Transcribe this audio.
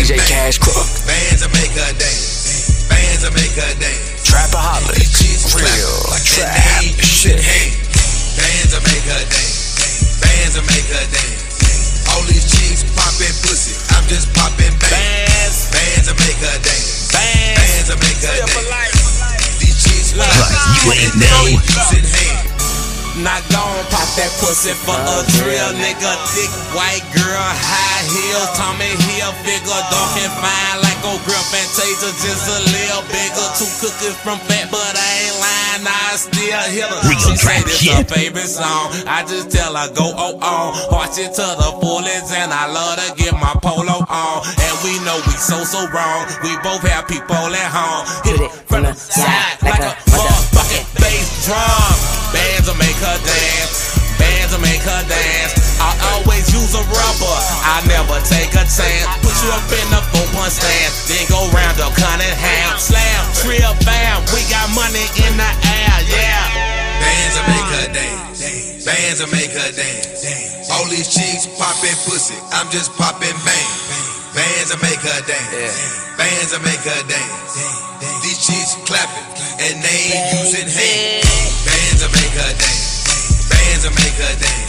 DJ Cash Crook. Bands will make her dance. Bands will make her dance. Trapaholics, real trap shit. Bands will make her dance. Bands will make her dance. All these chicks popping pussy, I'm just popping bands. Bands will make her dance. Bands will make her dance. These chicks you ain't know. Not gon' pop that pussy for a drill, nigga. Thick white girl, high heels, Tommy Hill figure, dark and fine like old girl Fantasia, just a little bigger. 2 cookies from Fat, but I ain't lying, I still hit her. She say this her favorite song, I just tell her go on. Watch it to the fullest, and I love to get my polo on. And we know we so wrong. We both have people at home. Hit it from the side like a motherfucking bass drum. Bands will make her dance. Bands will make her dance. I always use a rubber. I never take a chance. Put you up in the 4-point stand, then go round the Cunningham. Slam, trill, bam. We got money in the air, yeah. Bands will make her dance. Bands will make her dance. All these chicks popping pussy, I'm just popping bang. Bands will make her dance. Bands will make her dance. These chicks clapping and they ain't using hands. Bands will make her dance. Bands will make her dance.